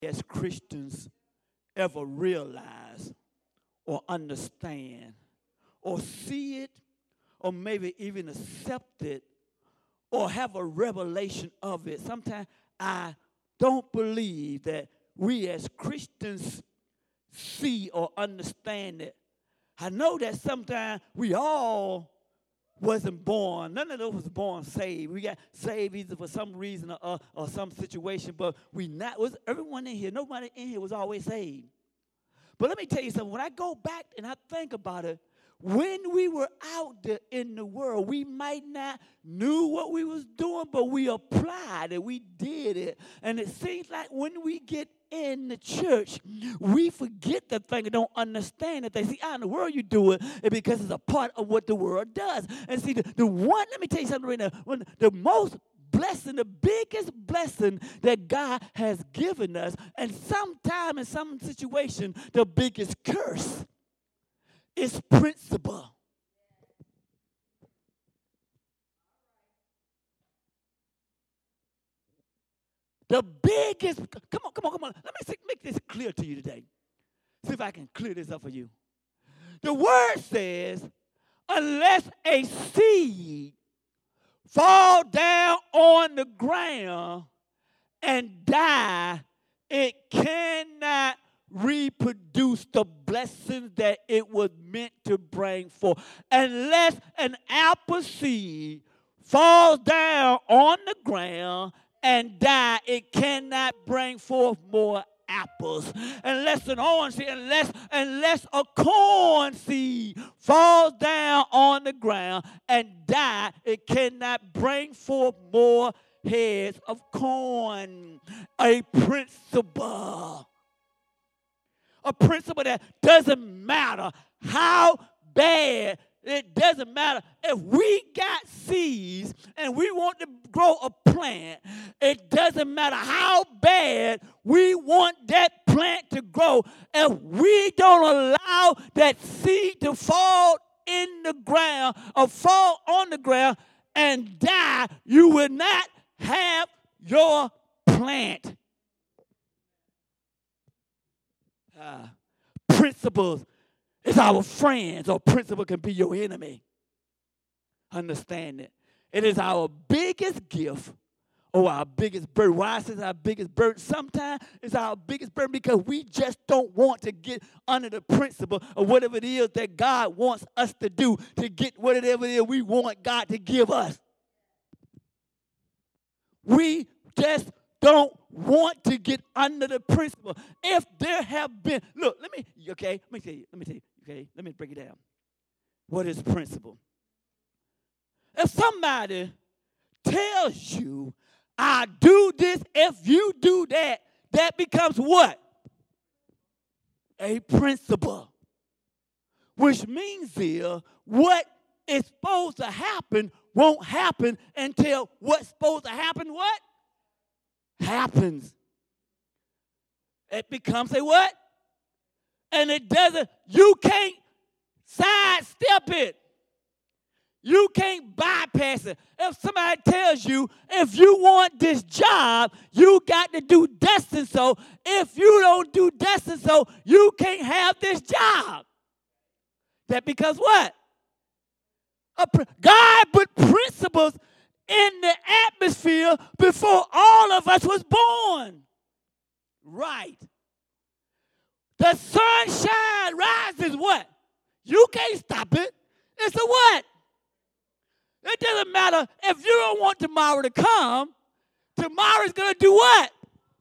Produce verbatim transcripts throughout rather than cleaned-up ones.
as Christians ever realize or understand or see it or maybe even accept it or have a revelation of it. Sometimes I don't believe that we as Christians see or understand it. I know that sometimes we all wasn't born. None of us was born saved. We got saved either for some reason or, or some situation, but we not was everyone in here, nobody in here was always saved. But let me tell you something. When I go back and I think about it, when we were out there in the world, we might not knew what we was doing, but we applied it. We did it. And it seems like when we get in the church, we forget the thing and don't understand that they see out in the world you do it, and because it's a part of what the world does. And see, the, the one, let me tell you something right now, when the most blessing, the biggest blessing that God has given us, and sometime in some situation, the biggest curse is principle. The biggest, come on, come on, come on. Let me see, make this clear to you today. See if I can clear this up for you. The word says, unless a seed fall down on the ground and die, it cannot reproduce the blessings that it was meant to bring forth. Unless an apple seed falls down on the ground and die, it cannot bring forth more apples. Unless an orange seed, unless, unless a corn seed falls down on the ground and die, it cannot bring forth more heads of corn. A principle. A principle that doesn't matter how bad, it doesn't matter if we got seeds and we want to grow a plant, it doesn't matter how bad we want that plant to grow. If we don't allow that seed to fall in the ground or fall on the ground and die, you will not have your plant. Uh, principles is our friends, or principle can be your enemy. Understand it. It is our biggest gift or our biggest burden. Why is it our biggest burden? Sometimes it's our biggest burden because we just don't want to get under the principle of whatever it is that God wants us to do to get whatever it is we want God to give us. We just don't want to get under the principle. If there have been, look, let me, okay, let me tell you, let me tell you, okay, let me break it down. What is principle? If somebody tells you, I do this, if you do that, that becomes what? A principle. Which means here, what is supposed to happen won't happen until what's supposed to happen, what? Happens. It becomes a what? And it doesn't, you can't sidestep it. You can't bypass it. If somebody tells you, if you want this job, you got to do this and so. If you don't do this and so, you can't have this job. That becomes what? A, God put principles in the atmosphere before all of us was born. Right. The sunshine rises what? You can't stop it. It's a what? It doesn't matter if you don't want tomorrow to come. Tomorrow's going to do what?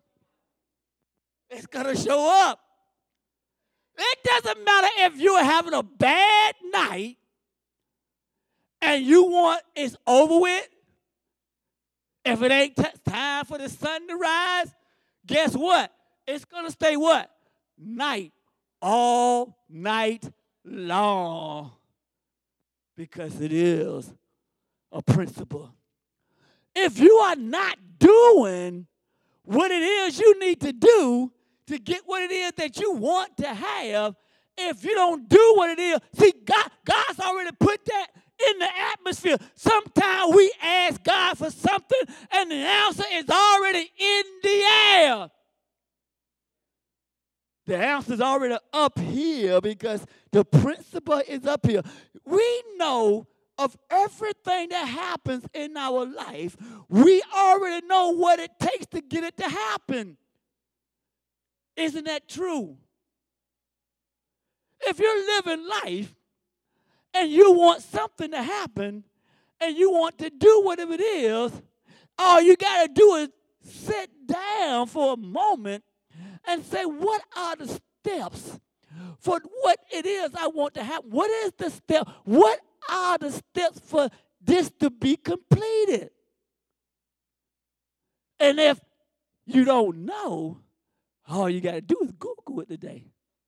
It's going to show up. It doesn't matter if you're having a bad night and you want it's over with. If it ain't t- time for the sun to rise, guess what? It's going to stay what? Night. All night long. Because it is a principle. If you are not doing what it is you need to do to get what it is that you want to have, if you don't do what it is, see, God, God's already put that in the atmosphere. Sometimes we ask God for something and the answer is already in the air. The answer's already up here because the principle is up here. We know of everything that happens in our life. We already know what it takes to get it to happen. Isn't that true? If you're living life and you want something to happen and you want to do whatever it is, all you got to do is sit down for a moment and say, what are the steps for what it is I want to happen? What is the step? What are the steps for this to be completed? And if you don't know, all you got to do is Google it today.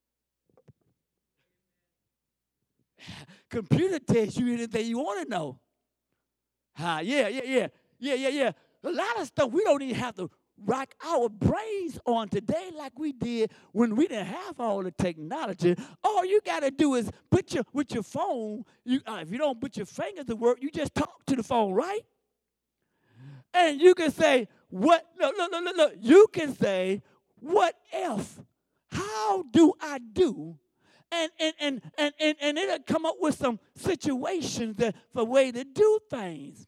Computer tells you anything you want to know. Ah, yeah, yeah, yeah, yeah, yeah, yeah. A lot of stuff we don't even have to rock our brains on today like we did when we didn't have all the technology. All you got to do is put your, with your phone, you, uh, if you don't put your fingers to work, you just talk to the phone, right? And you can say, what, look, look, look, look, look. You can say, what if, how do I do? And, and, and, and, and, and it'll come up with some situations that, for way to do things.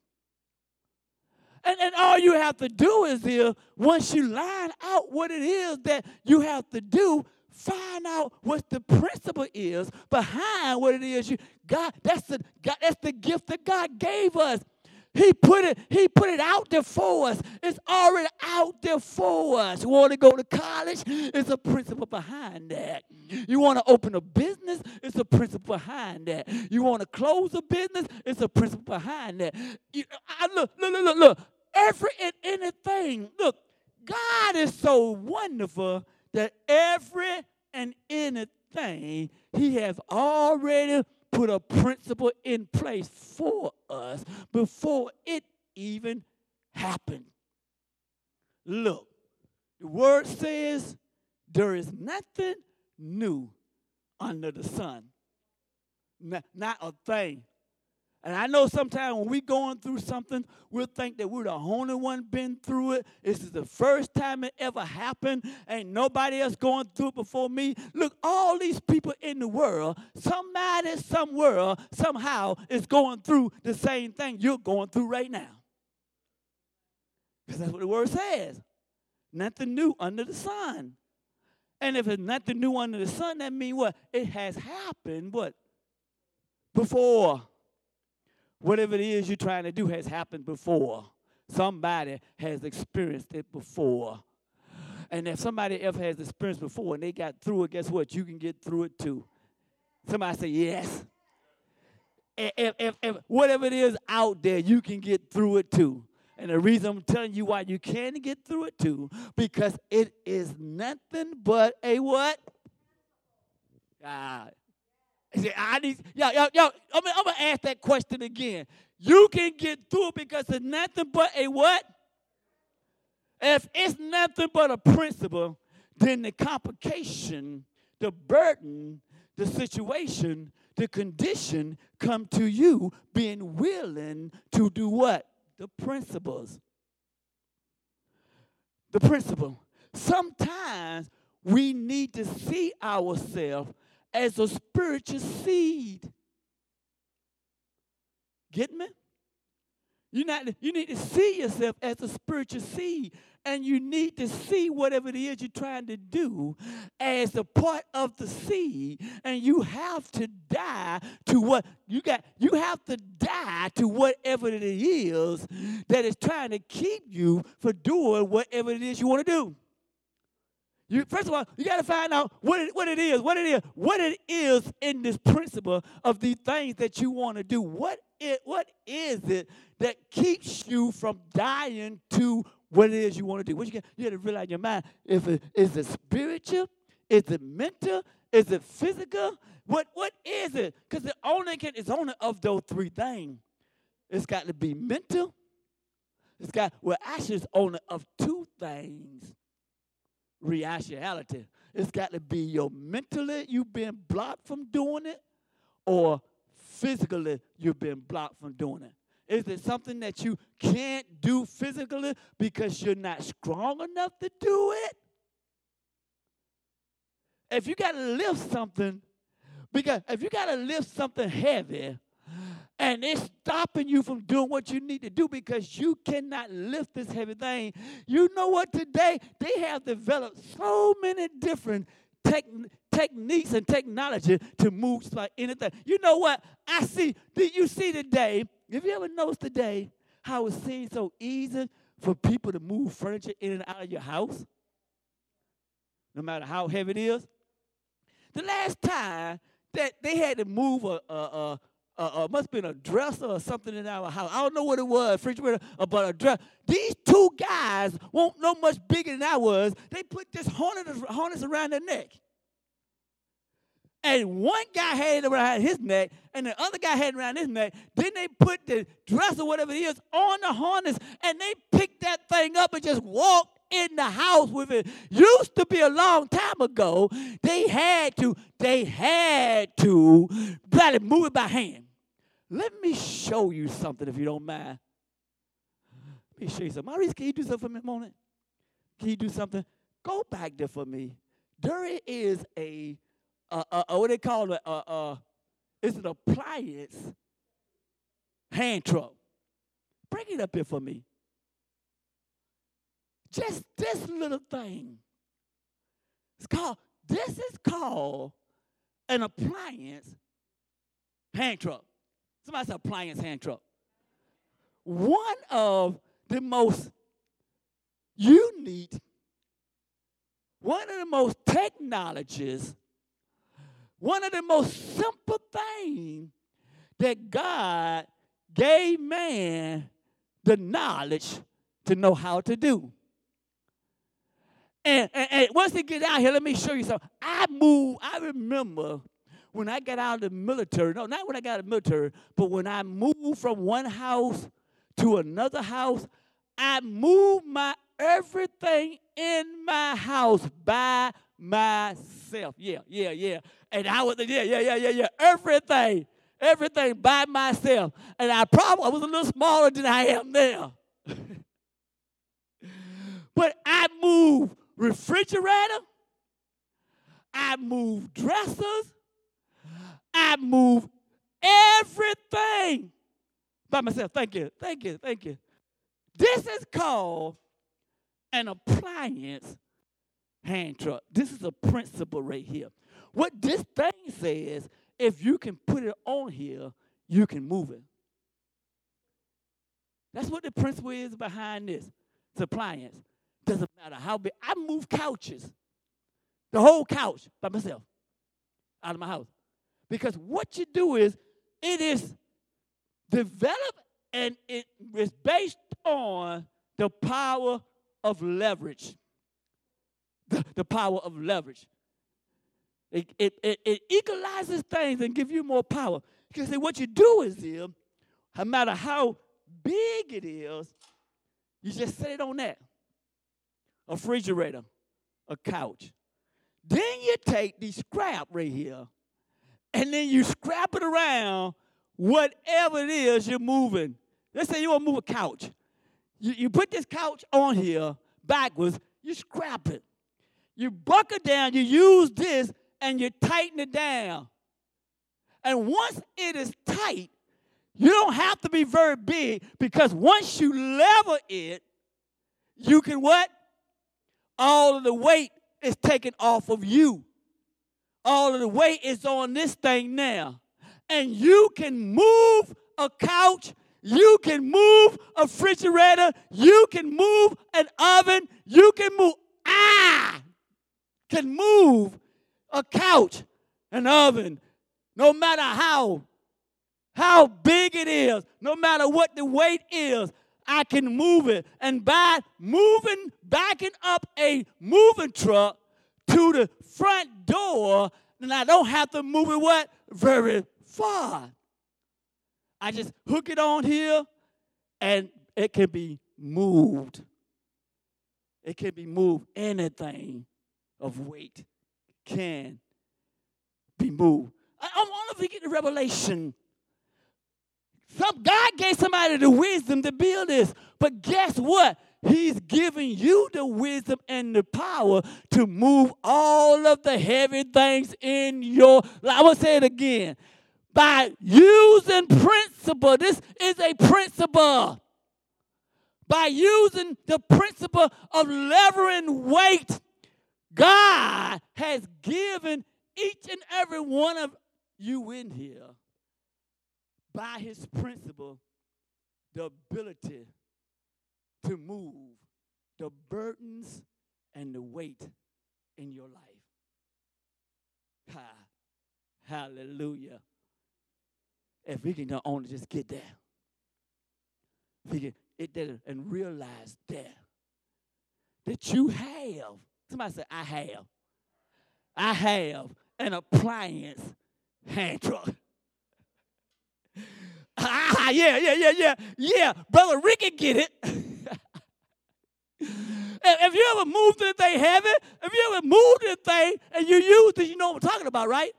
And, and all you have to do is here, once you line out what it is that you have to do, find out what the principle is behind what it is you God. That's the God, that's the gift that God gave us. He put it, he put it out there for us. It's already out there for us. You want to go to college? It's a principle behind that. You want to open a business? It's a principle behind that. You want to close a business? It's a principle behind that. You, I, look, look, look, look, look. Every and anything. Look, God is so wonderful that every and anything he has already put a principle in place for us before it even happened. Look, the word says there is nothing new under the sun. Not, not a thing. And I know sometimes when we're going through something, we'll think that we're the only one been through it. This is the first time it ever happened. Ain't nobody else going through it before me. Look, all these people in the world, somebody, somewhere, somehow is going through the same thing you're going through right now. Because that's what the word says. Nothing new under the sun. And if it's nothing new under the sun, that means what? It has happened, what? Before. Whatever it is you're trying to do has happened before. Somebody has experienced it before. And if somebody else has experienced before and they got through it, guess what? You can get through it too. Somebody say yes. If, if, if whatever it is out there, you can get through it too. And the reason I'm telling you why you can get through it too, because it is nothing but a what? God. I need, yo, yo, yo, I'm, I'm going to ask that question again. You can get through it because it's nothing but a what? If it's nothing but a principle, then the complication, the burden, the situation, the condition come to you being willing to do what? The principles. The principle. Sometimes we need to see ourselves as a spiritual seed. Get me? You not, you need to see yourself as a spiritual seed. And you need to see whatever it is you're trying to do as a part of the seed. And you have to die to what you got. You have to die to whatever it is that is trying to keep you from doing whatever it is you want to do. You, first of all, you got to find out what it, what it is, what it is, what it is in this principle of these things that you want to do. What it, what is it that keeps you from dying to what it is you want to do? What you got, you got to realize in your mind, if it, is it spiritual? Is it mental? Is it physical? What what is it? Because the only can, it's only of those three things. It's got to be mental. It's got, well, actually, it's only of two things. Reality. It's got to be your mentally you've been blocked from doing it, or physically you've been blocked from doing it. Is it something that you can't do physically because you're not strong enough to do it? if you got to lift something, because if you got to lift something heavy, and it's stopping you from doing what you need to do because you cannot lift this heavy thing. You know what? Today, they have developed so many different tech, techniques and technology to move like anything. You know what? I see, did you see today, have you ever noticed today how it seems so easy for people to move furniture in and out of your house? No matter how heavy it is. The last time that they had to move a, a, a Uh, uh, must have been a dresser or something in our house. I don't know what it was, refrigerator, uh, but a dresser. These two guys won't know much bigger than I was. They put this harness, harness around their neck. And one guy had it around his neck, and the other guy had it around his neck. Then they put the dresser, whatever it is, on the harness, and they picked that thing up and just walked in the house with it. Used to be a long time ago, they had to, they had to try to move it by hand. Let me show you something if you don't mind. Let me show you something. Maurice, can you do something for me a moment? Can you do something? Go back there for me. There is a, uh, uh, what they call it, uh, uh, it's an appliance hand truck. Bring it up here for me. Just this little thing. It's called, this is called an appliance hand truck. Somebody said appliance hand truck. One of the most unique, one of the most technologies, one of the most simple things that God gave man the knowledge to know how to do. And, and, and once they get out here, let me show you something. I moved, I remember when I got out of the military, no, not when I got out of the military, but when I moved from one house to another house, I moved my everything in my house by myself. Yeah, yeah, yeah. And I was, yeah, yeah, yeah, yeah, yeah. Everything, everything by myself. And I probably was a little smaller than I am now. But I moved refrigerator. I moved dressers. I moved everything by myself. Thank you, thank you, thank you. This is called an appliance hand truck. This is a principle right here. What this thing says, if you can put it on here, you can move it. That's what the principle is behind this. It's appliance. Doesn't matter how big. I move couches, the whole couch by myself out of my house. Because what you do is, it is developed and it is based on the power of leverage. The, the power of leverage. It, it, it, it equalizes things and gives you more power. Because see, what you do is, here, no matter how big it is, you just set it on that. A refrigerator, a couch. Then you take the scrap right here, and then you scrap it around whatever it is you're moving. Let's say you want to move a couch. You, you put this couch on here backwards, you scrap it. You buckle down, you use this, and you tighten it down. And once it is tight, you don't have to be very big, because once you level it, you can what? All of the weight is taken off of you. All of the weight is on this thing now. And you can move a couch. You can move a refrigerator. You can move an oven. You can move. I can move a couch, an oven, no matter how, how big it is, no matter what the weight is. I can move it. And by moving, backing up a moving truck to the front door, then I don't have to move it what? Very far. I just hook it on here, and it can be moved. It can be moved. Anything of weight can be moved. I, I want to get the revelation. Some God gave somebody the wisdom to build this, but guess what? He's giving you the wisdom and the power to move all of the heavy things in your life. I will say it again. By using principle, this is a principle. By using the principle of levering weight, God has given each and every one of you in here, by his principle, the ability to move the burdens and the weight in your life. Ha. Hallelujah. If we can not only just get there, if we can get there and realize that, that you have, somebody say, I have, I have an appliance hand truck. Ah, yeah, yeah, yeah, yeah, yeah. Brother Ricky get it. If you ever moved anything heavy, if you ever moved anything and you used it, you know what I'm talking about, right?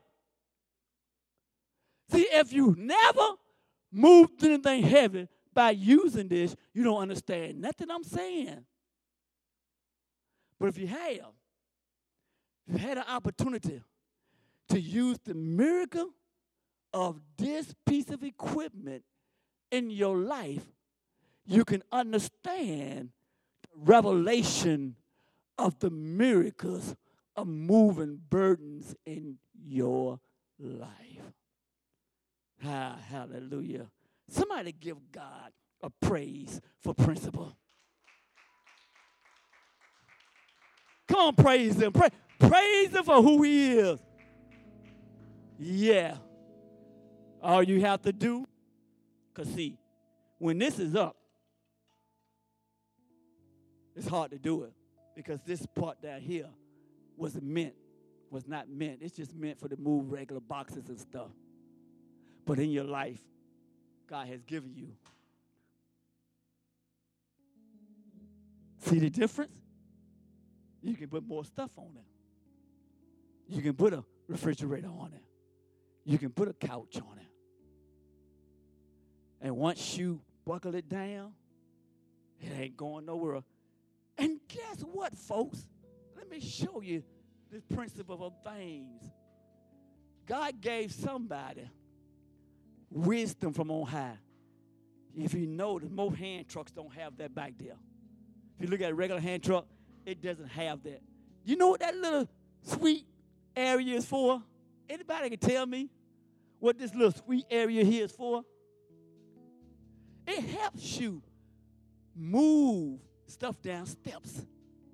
See, if you never moved anything heavy by using this, you don't understand nothing I'm saying. But if you have, if you had an opportunity to use the miracle of this piece of equipment in your life, you can understand the revelation of the miracles of moving burdens in your life. Ah, hallelujah. Somebody give God a praise for principle. Come on, praise him. Pra- praise him for who he is. Yeah. All you have to do, because see, when this is up, it's hard to do it because this part down here was meant, was not meant. It's just meant for to move regular boxes and stuff. But in your life, God has given you. See the difference? You can put more stuff on it. You can put a refrigerator on it. You can put a couch on it. And once you buckle it down, it ain't going nowhere. And guess what, folks? Let me show you the principle of things. God gave somebody wisdom from on high. If you know, the most hand trucks don't have that back there. If you look at a regular hand truck, it doesn't have that. You know what that little sweet area is for? Anybody can tell me what this little sweet area here is for? It helps you move stuff down steps.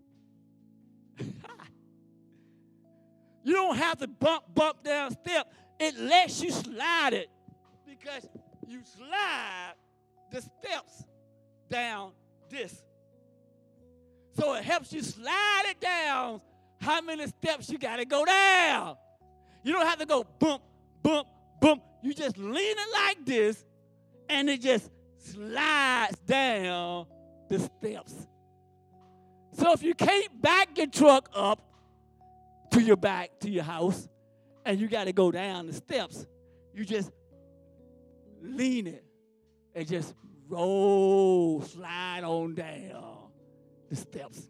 You don't have to bump, bump down step. It lets you slide it because you slide the steps down this. So it helps you slide it down how many steps you got to go down. You don't have to go bump, bump, bump. You just lean it like this, and it just slides down the steps. So if you can't back your truck up to your back, to your house, and you got to go down the steps, you just lean it and just roll, slide on down the steps.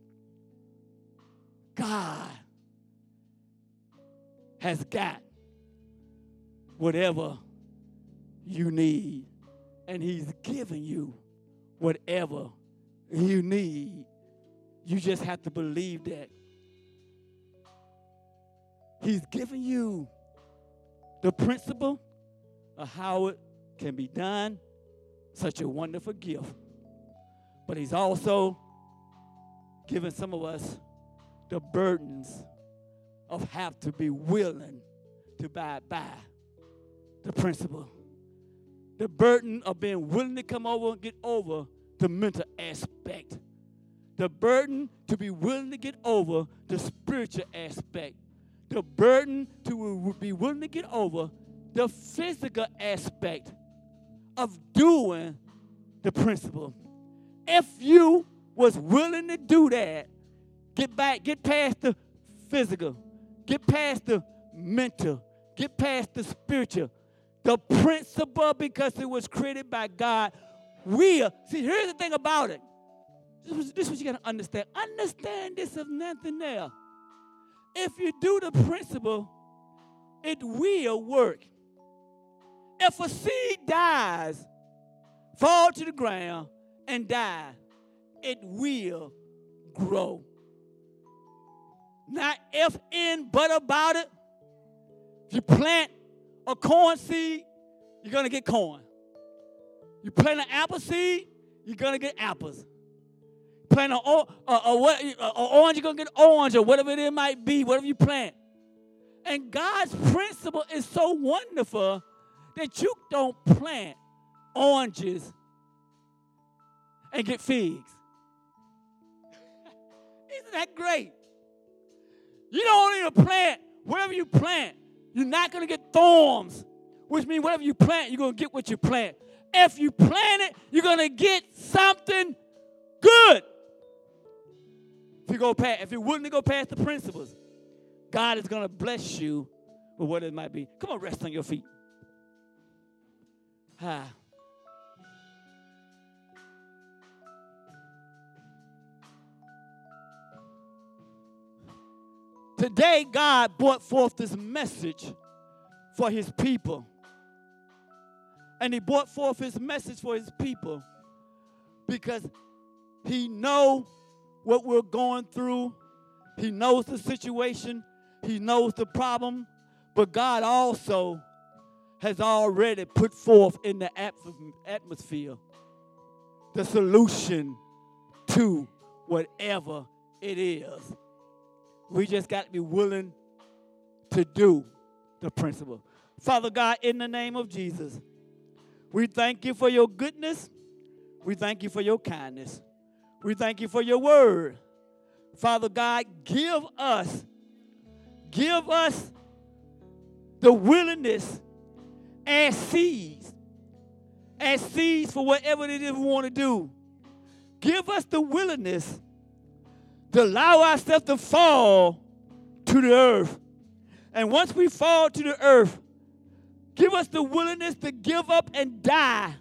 God has got whatever you need, and he's giving you whatever you need. You just have to believe that. He's giving you the principle of how it can be done, such a wonderful gift. But he's also giving some of us the burdens of have to be willing to abide by the principle. The burden of being willing to come over and get over the mental aspect. The burden to be willing to get over the spiritual aspect. The burden to be willing to get over the physical aspect of doing the principle. If you was willing to do that, get back, get past the physical, get past the mental, get past the spiritual, the principle, because it was created by God, will. See, here's the thing about it. This is, this is what you got to understand. Understand this of nothing else. If you do the principle, it will work. If a seed dies, fall to the ground, and die, it will grow. Not if in, but about it. If you plant a corn seed, you're going to get corn. You plant an apple seed, you're going to get apples. Plant an or, or, or what, or orange, you're going to get orange, or whatever it might be, whatever you plant. And God's principle is so wonderful that you don't plant oranges and get figs. Isn't that great? You don't need to plant whatever you plant. You're not going to get thorns, which means whatever you plant, you're going to get what you plant. If you plant it, you're going to get something good. If you go past, if you're willing to go past the principles, God is going to bless you with what it might be. Come on, rest on your feet. Ah. Today, God brought forth this message for his people. And he brought forth his message for his people because he knows what we're going through. He knows the situation. He knows the problem. But God also has already put forth in the atmosphere the solution to whatever it is. We just got to be willing to do the principle. Father God, in the name of Jesus, we thank you for your goodness. We thank you for your kindness. We thank you for your word. Father God, give us, give us the willingness as seeds, as seeds for whatever it is we want to do. Give us the willingness to allow ourselves to fall to the earth. And once we fall to the earth, give us the willingness to give up and die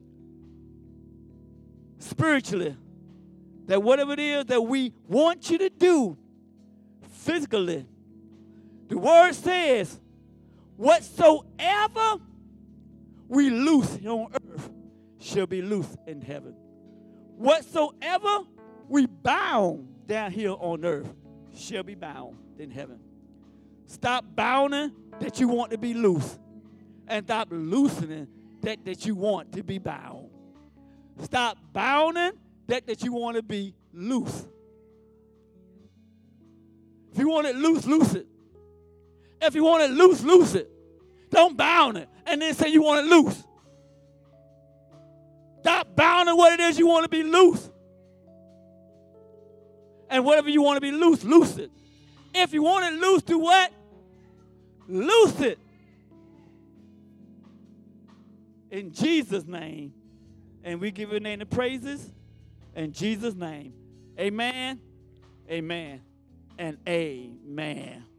spiritually. That whatever it is that we want you to do physically, the word says, whatsoever we loose on earth shall be loose in heaven. Whatsoever we bound down here on earth shall be bound in heaven. Stop bounding that you want to be loose, and stop loosening that, that you want to be bound. Stop bounding that, that you want to be loose. If you want it loose, loose it. If you want it loose, loose it. Don't bound it and then say you want it loose. Stop bounding what it is you want to be loose. And whatever you want to be loose, loose it. If you want it loose, do what? Loose it. In Jesus' name. And we give your name the praises. In Jesus' name. Amen. Amen. And amen.